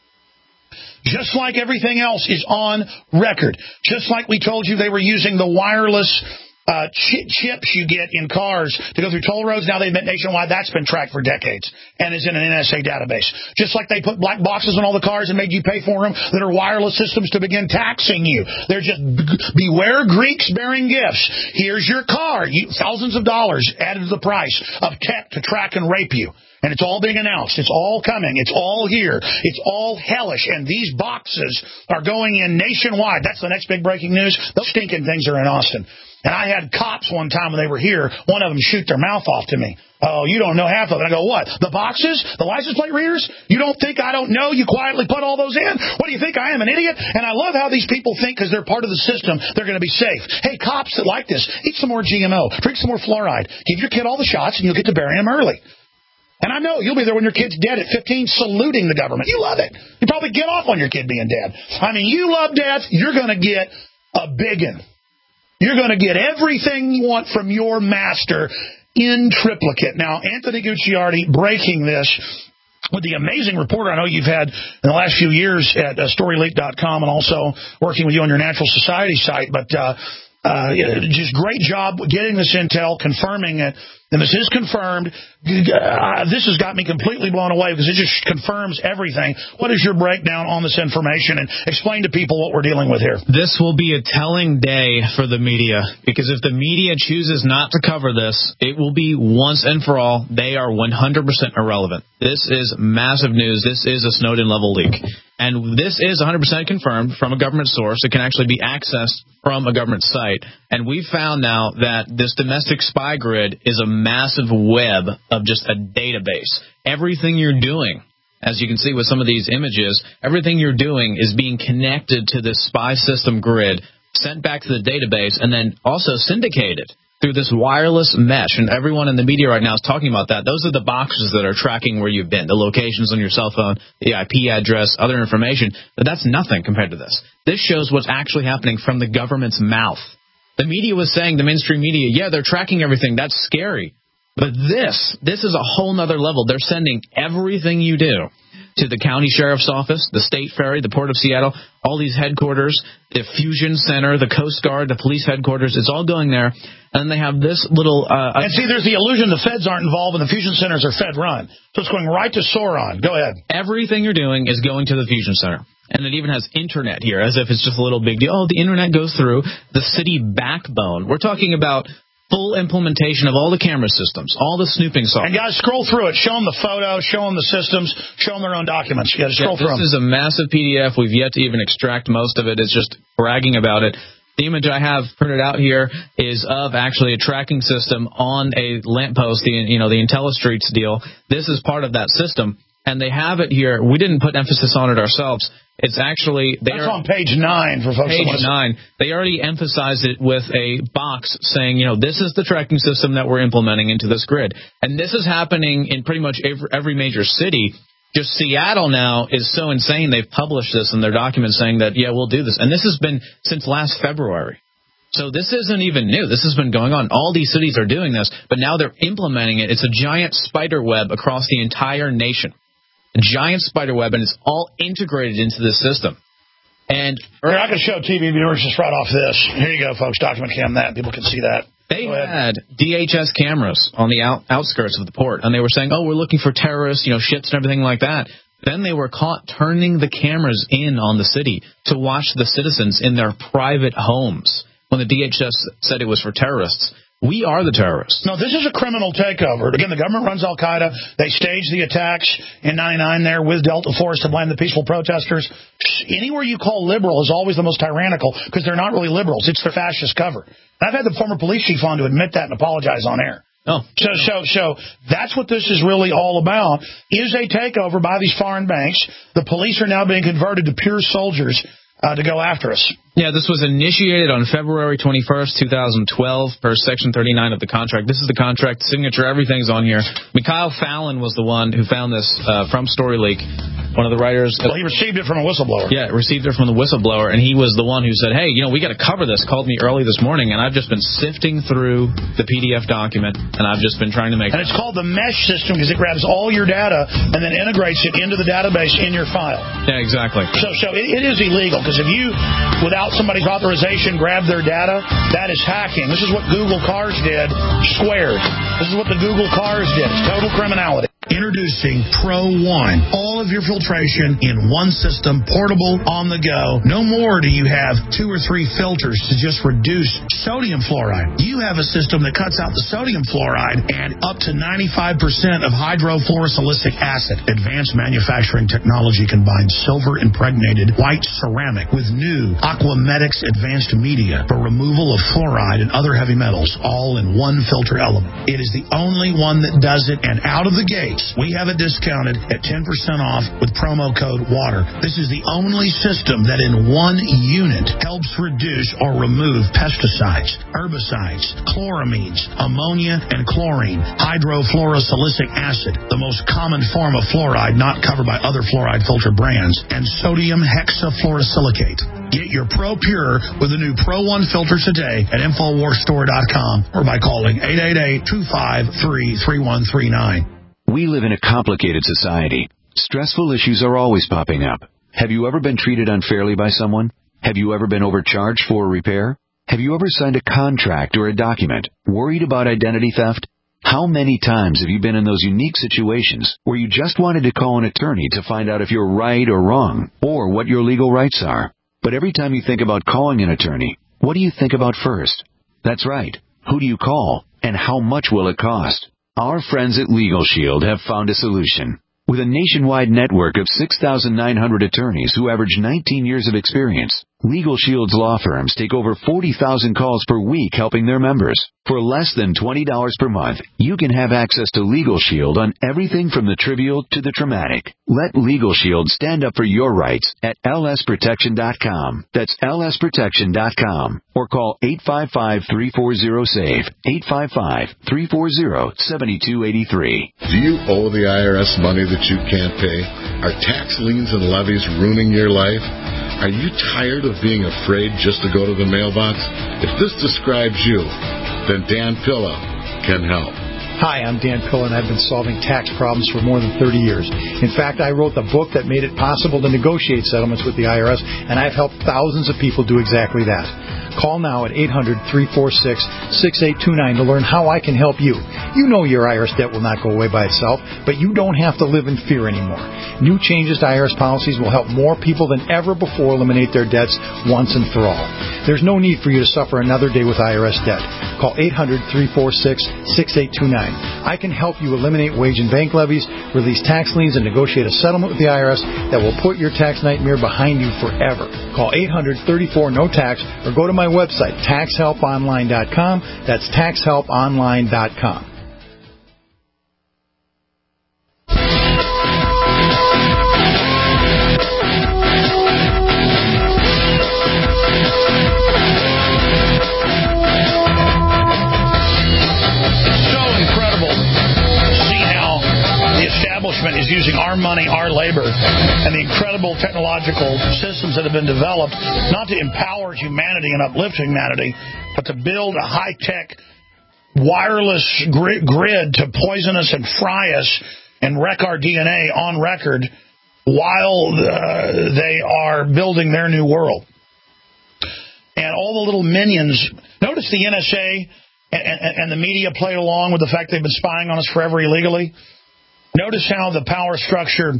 Just like everything else is on record. Just like we told you they were using the wireless Uh, ch- chips you get in cars to go through toll roads. Now they've been nationwide. That's been tracked for decades and is in an N S A database. Just like they put black boxes on all the cars and made you pay for them that are wireless systems to begin taxing you. They're just, beware Greeks bearing gifts. Here's your car. You, thousands of dollars added to the price of tech to track and rape you. And it's all being announced. It's all coming. It's all here. It's all hellish. And these boxes are going in nationwide. That's the next big breaking news. Those stinking things are in Austin. And I had cops one time when they were here, one of them shoot their mouth off to me. Oh, you don't know half of it. I go, what? The boxes? The license plate readers? You don't think I don't know? You quietly put all those in? What do you think? I am an idiot? And I love how these people think because they're part of the system, they're going to be safe. Hey, cops that like this, eat some more G M O. Drink some more fluoride. Give your kid all the shots and you'll get to bury him early. And I know you'll be there when your kid's dead at fifteen saluting the government. You love it. You probably get off on your kid being dead. I mean, you love death. You're going to get a biggin. You're going to get everything you want from your master in triplicate. Now, Anthony Gucciardi breaking this with the amazing reporter I know you've had in the last few years at uh, story leak dot com and also working with you on your Natural Society site. But uh, uh, just great job getting this intel, confirming it. And this is confirmed. Uh, this has got me completely blown away because it just confirms everything. What is your breakdown on this information? And explain to people what we're dealing with here. This will be a telling day for the media because if the media chooses not to cover this, it will be once and for all, they are one hundred percent irrelevant. This is massive news. This is a Snowden-level leak. And this is one hundred percent confirmed from a government source. It can actually be accessed from a government site. And we found now that this domestic spy grid is a massive web of just a database. Everything you're doing, as you can see with some of these images, everything you're doing is being connected to this spy system grid, sent back to the database, and then also syndicated through this wireless mesh. And everyone in the media right now is talking about that. Those are the boxes that are tracking where you've been, the locations on your cell phone, the I P address, other information. But that's nothing compared to this. This shows what's actually happening from the government's mouth. The media was saying, the mainstream media, yeah, they're tracking everything. That's scary. But this, this is a whole nother level. They're sending everything you do to the county sheriff's office, the state ferry, the Port of Seattle, all these headquarters, the fusion center, the Coast Guard, the police headquarters. It's all going there. And they have this little... Uh, and see, there's the illusion the feds aren't involved and the fusion centers are Fed-run. So it's going right to Sauron. Go ahead. Everything you're doing is going to the fusion center. And it even has internet here, as if it's just a little big deal. Oh, the internet goes through the city backbone. We're talking about full implementation of all the camera systems, all the snooping software. And guys, scroll through it. Show them the photos, show them the systems, show them their own documents. You got to scroll yeah, through this them. This is a massive P D F. We've yet to even extract most of it. It's just bragging about it. The image I have printed out here is of actually a tracking system on a lamppost, the, you know, the IntelliStreets deal. This is part of that system. And they have it here. We didn't put emphasis on it ourselves. It's actually... They That's are, on page nine for folks. Page nine. They already emphasized it with a box saying, you know, this is the tracking system that we're implementing into this grid. And this is happening in pretty much every, every major city. Just Seattle now is so insane. They've published this in their documents saying that, yeah, we'll do this. And this has been since last February. So this isn't even new. This has been going on. All these cities are doing this, but now they're implementing it. It's a giant spider web across the entire nation. A giant spider web, and it's all integrated into the system. And Here, I can show T V viewers just right off this. Here you go, folks. Document cam that. People can see that. They had D H S cameras on the out, outskirts of the port, and they were saying, oh, we're looking for terrorists, you know, ships and everything like that. Then they were caught turning the cameras in on the city to watch the citizens in their private homes when the D H S said it was for terrorists. We are the terrorists. No, this is a criminal takeover. Again, the government runs Al-Qaeda. They staged the attacks in ninety-nine there with Delta Force to blame the peaceful protesters. Anywhere you call liberal is always the most tyrannical because they're not really liberals. It's their fascist cover. And I've had the former police chief on to admit that and apologize on air. Oh. So, so, so that's what this is really all about, is a takeover by these foreign banks. The police are now being converted to pure soldiers uh, to go after us. Yeah, this was initiated on February twenty-first, twenty twelve, per Section thirty-nine of the contract. This is the contract signature. Everything's on here. Mikhail Fallon was the one who found this uh, from StoryLeak. One of the writers. Well, he received it from a whistleblower. Yeah, received it from the whistleblower, and he was the one who said, hey, you know, we got to cover this. Called me early this morning, and I've just been sifting through the P D F document, and I've just been trying to make... And it's called the mesh system because it grabs all your data and then integrates it into the database in your file. Yeah, exactly. So, so it, it is illegal because if you, without somebody's authorization, grab their data, that is hacking. This is what Google Cars did squared. This is what the Google Cars did. It's total criminality. Introducing Pro One. All of your filtration in one system, portable, on the go. No more do you have two or three filters to just reduce sodium fluoride. You have a system that cuts out the sodium fluoride and up to ninety-five percent of hydrofluorosilicic acid. Advanced manufacturing technology combines silver-impregnated white ceramic with new Aquamedics advanced media for removal of fluoride and other heavy metals, all in one filter element. It is the only one that does it, and out of the gate, we have it discounted at ten percent off with promo code WATER. This is the only system that in one unit helps reduce or remove pesticides, herbicides, chloramines, ammonia, and chlorine, hydrofluorosilicic acid, the most common form of fluoride not covered by other fluoride filter brands, and sodium hexafluorosilicate. Get your Pro Pure with the new Pro One filter today at Infowars Store dot com or by calling eight eight eight, two five three, three one three nine. We live in a complicated society. Stressful issues are always popping up. Have you ever been treated unfairly by someone? Have you ever been overcharged for a repair? Have you ever signed a contract or a document? Worried about identity theft? How many times have you been in those unique situations where you just wanted to call an attorney to find out if you're right or wrong, or what your legal rights are? But every time you think about calling an attorney, what do you think about first? That's right. Who do you call, and how much will it cost? Our friends at Legal Shield have found a solution. With a nationwide network of six thousand nine hundred attorneys who average nineteen years of experience, Legal Shield's law firms take over forty thousand calls per week helping their members. For less than twenty dollars per month, you can have access to Legal Shield on everything from the trivial to the traumatic. Let Legal Shield stand up for your rights at L S protection dot com. That's L S protection dot com. Or call eight five five, three four zero, SAVE, eight five five, three four zero, seven two eight three. Do you owe the I R S money that you can't pay? Are tax liens and levies ruining your life? Are you tired of being afraid just to go to the mailbox? If this describes you, then Dan Pilla can help. Hi, I'm Dan Pilla, and I've been solving tax problems for more than thirty years. In fact, I wrote the book that made it possible to negotiate settlements with the I R S, and I've helped thousands of people do exactly that. Call now at eight hundred, three four six, six eight two nine to learn how I can help you. You know your I R S debt will not go away by itself, but you don't have to live in fear anymore. New changes to I R S policies will help more people than ever before eliminate their debts once and for all. There's no need for you to suffer another day with I R S debt. Call eight hundred, three four six, six eight two nine. I can help you eliminate wage and bank levies, release tax liens, and negotiate a settlement with the I R S that will put your tax nightmare behind you forever. Call eight hundred, thirty-four, no tax or go to my website, tax help online dot com. That's tax help online dot com. Is using our money, our labor, and the incredible technological systems that have been developed, not to empower humanity and uplift humanity, But to build a high-tech wireless grid, grid to poison us and fry us and wreck our D N A on record while uh, they are building their new world. And all the little minions, notice the N S A and, and, and the media played along with the fact they've been spying on us forever illegally. Notice how the power structure,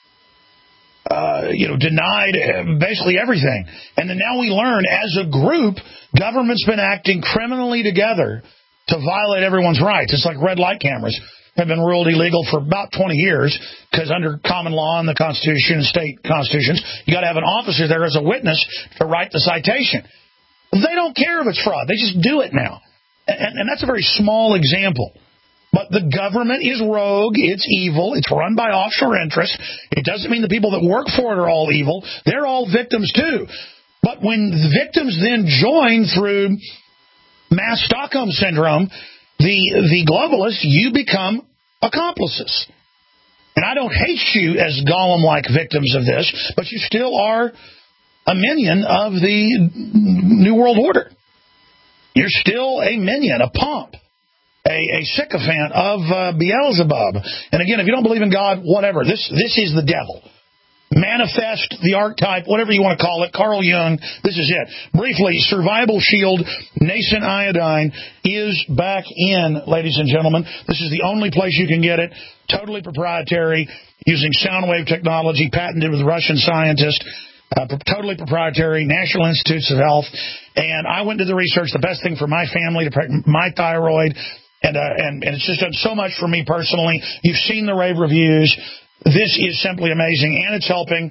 uh, you know, denied basically everything. And then now we learn, as a group, government's been acting criminally together to violate everyone's rights. It's like red light cameras have been ruled illegal for about twenty years because under common law and the Constitution and state constitutions, you got to have an officer there as a witness to write the citation. They don't care if it's fraud. They just do it now. And, and that's a very small example. But the government is rogue. It's evil. It's run by offshore interests. It doesn't mean the people that work for it are all evil. They're all victims, too. But when the victims then join through mass Stockholm syndrome, the, the globalists, you become accomplices. And I don't hate you as Gollum-like victims of this, but you still are a minion of the New World Order. You're still a minion, a pomp. A, a sycophant of uh, Beelzebub. And again, if you don't believe in God, whatever. This this is the devil. Manifest, the archetype, whatever you want to call it. Carl Jung, this is it. Briefly, Survival Shield Nascent Iodine is back in, ladies and gentlemen. This is the only place you can get it. Totally proprietary, using sound wave technology, patented with Russian scientists. Uh, totally proprietary, National Institutes of Health. And I went to the research, the best thing for my family, to protect my thyroid. And, uh, and and it's just done so much for me personally. You've seen the rave reviews. This is simply amazing, and it's helping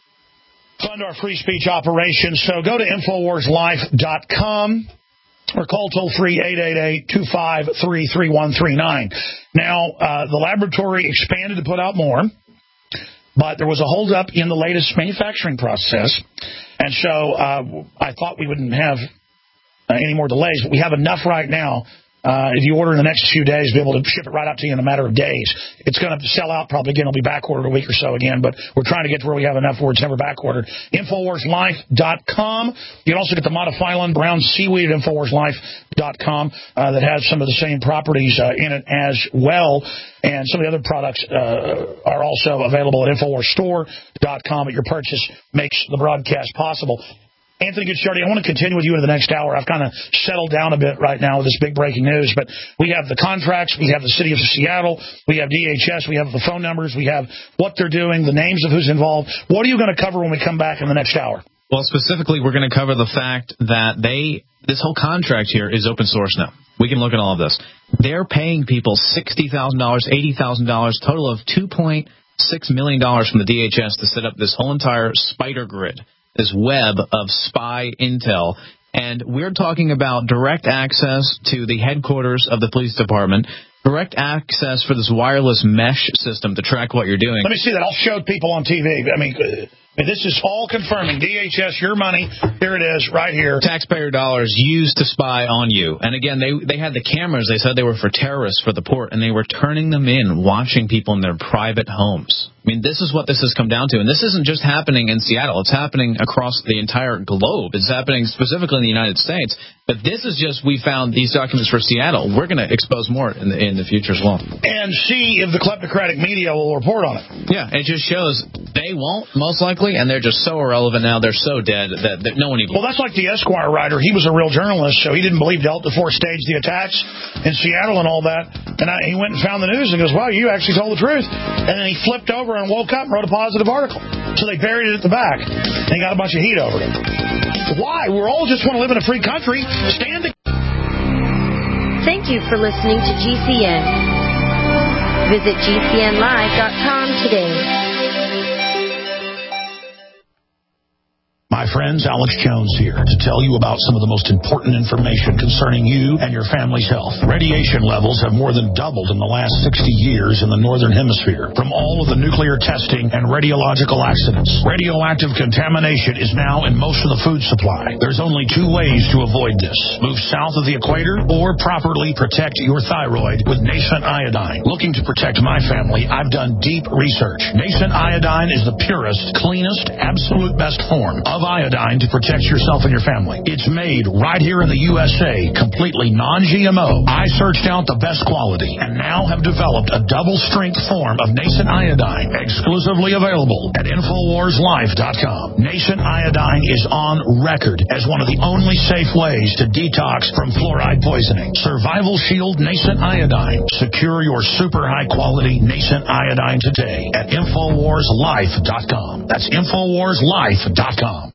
fund our free speech operations. So go to Infowars Life dot com or call toll-free eight eight eight, two five three, three one three nine. Now, uh, the laboratory expanded to put out more, but there was a holdup in the latest manufacturing process. And so uh, I thought we wouldn't have uh, any more delays, but we have enough right now. Uh, if you order in the next few days, be able to ship it right out to you in a matter of days. It's going to sell out probably again. It'll be back ordered a week or so again, but we're trying to get to where we have enough where it's never back ordered. Infowars Life dot com. You can also get the Monophyllin brown seaweed at Infowars Life dot com uh, that has some of the same properties uh, in it as well. And some of the other products uh, are also available at Infowars Store dot com. At your purchase makes the broadcast possible. Anthony Gucciardi, I want to continue with you into the next hour. I've kind of settled down a bit right now with this big breaking news, but we have the contracts, we have the city of Seattle, we have D H S, we have the phone numbers, we have what they're doing, the names of who's involved. What are you going to cover when we come back in the next hour? Well, specifically, we're going to cover the fact that they this whole contract here is open source now. We can look at all of this. They're paying people sixty thousand dollars, eighty thousand dollars, total of two point six million dollars from the D H S to set up this whole entire spider grid, this web of spy intel. And we're talking about direct access to the headquarters of the police department, direct access for this wireless mesh system to track what you're doing. Let me see that. I'll show people on T V. I mean, this is all confirming. D H S, your money. Here it is, right here. Taxpayer dollars used to spy on you. And again, they they had the cameras. They said they were for terrorists for the port, and they were turning them in, watching people in their private homes. I mean, this is what this has come down to. And this isn't just happening in Seattle. It's happening across the entire globe. It's happening specifically in the United States. But this is just, we found these documents for Seattle. We're going to expose more in the in the future as well. And see if the kleptocratic media will report on it. Yeah, it just shows they won't, most likely, and they're just so irrelevant now. They're so dead that, that no one even... Well, that's like the Esquire writer. He was a real journalist, so he didn't believe Delta Force staged the attacks in Seattle and all that. And I, he went and found the news and goes, wow, you actually told the truth. And then he flipped over and woke up and wrote a positive article. So they buried it at the back. And he got a bunch of heat over it. Why? We all just want to live in a free country. Stand together. Thank you for listening to G C N. Visit G C N live dot com today. My friends, Alex Jones here to tell you about some of the most important information concerning you and your family's health. Radiation levels have more than doubled in the last sixty years in the Northern Hemisphere from all of the nuclear testing and radiological accidents. Radioactive contamination is now in most of the food supply. There's only two ways to avoid this. Move south of the equator or properly protect your thyroid with Nascent Iodine. Looking to protect my family, I've done deep research. Nascent Iodine is the purest, cleanest, absolute best form of of iodine to protect yourself and your family. It's made right here in the U S A, completely non-G M O. I searched out the best quality and now have developed a double-strength form of nascent iodine, exclusively available at Infowars Life dot com. Nascent iodine is on record as one of the only safe ways to detox from fluoride poisoning. Survival Shield Nascent Iodine. Secure your super high-quality nascent iodine today at Infowars Life dot com. That's Infowars Life dot com.